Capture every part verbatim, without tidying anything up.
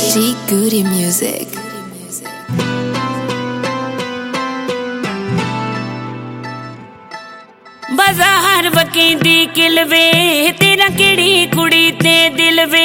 G Goody Music. बाजार वकेंदी किलवे तेरा केड़ी कुड़ी ते दिल वे।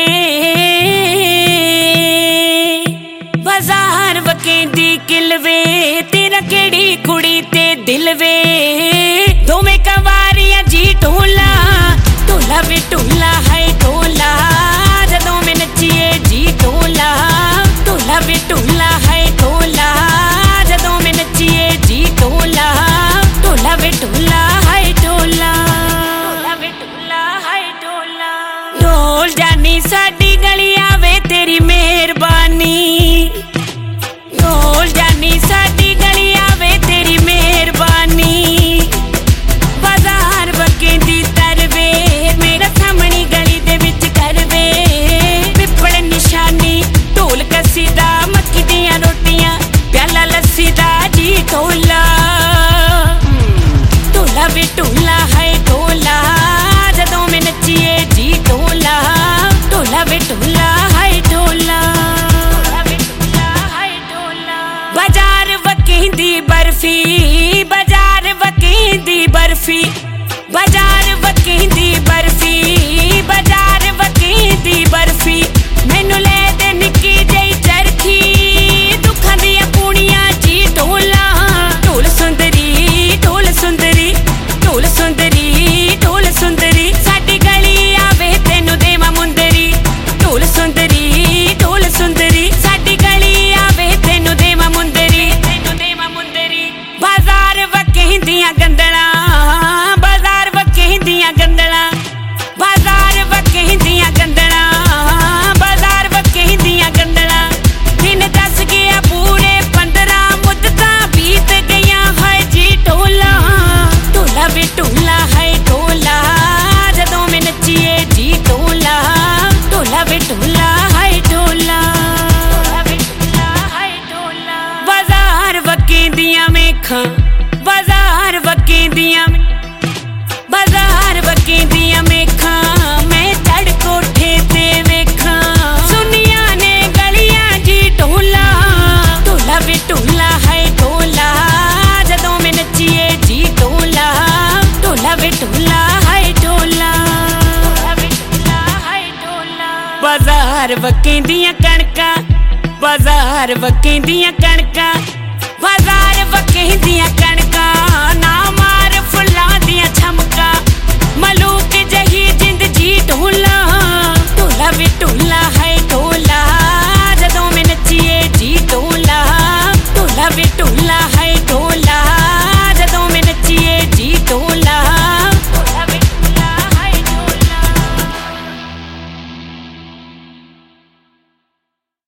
बाजार वकेंदी किलवे तेरा केड़ी कुड़ी ते दिल वे। दोवें कवारियां जी ढोला ढोला वे ढोला है ढोला जदों में नचिए जी ढोला ढोला वे ढोला है ढोला जदों में नचिए जी ढोला ढोला वे ढोला है ढोला ढोला वे ढोला है ढोला। ढोल जानी साडी गली आवे तेरी मेहरबानी ढोल जानी साडी गली आवे तेरी मेहरबानी। बाजार वकेंदी तरवे मेरा सामनी गली दे विच करवे पिपड़ निशानी ढोल कसी दा मक्की दियां रोटियां प्याला लस्सी दा जी ढोला ढोला वे ढोला है ढोला जदों में नचिए जी ढोला ढोला वे ढोला है ढोला ढोला वे ढोला है ढोला। बाजार वकेंदी बर्फी बाजार वकेंदी बर्फी बाजार वकेंदी बर्फी बाजार वकेंदी बर्फी मैनू ले दे निक्की जई चरखी दुखां दियां पूणियां जी ढोला ढोल सुंदरी ढोल सुंदरी ढोल सुंदरी ढोल सुंदरी साडी गली आवे तैनू देवां मुंदरी ढोल सुंदरी ढोल सुंदरी साडी गली आवे तैनू देवां मुंदरी तैनू देवां मुंदरी। बाजार वकेंदियां गंदला बाजार वकेंदियां गंदला बाजार वकेंदियां गंदला बाजार वकेंदियां गंदला। दिन दस गया पूरे पंद्रह मुद्दतां बीत गईयां है जी ढोला ढोला वे ढोला है ढोला जदों में नचिए जी ढोला ढोला वे ढोला है ढोला ढोला वे ढोला है ढोला। बाजार वकेंदियां मेखां बाजार वकेंदियां बाजार वकेंदियां मेखां मैं चढ़ कोठे ते वेखां सुनिया ने गलियां जी ढोला ढोला वे ढोला है ढोला जदों में नचिए जी ढोला ढोला वे ढोला है ढोला ढोला वे ढोला है ढोला। बाजार वकेंदियां कणकां बाजार वकेंदियां कणकां बाजार वकेंदियां कणकां ना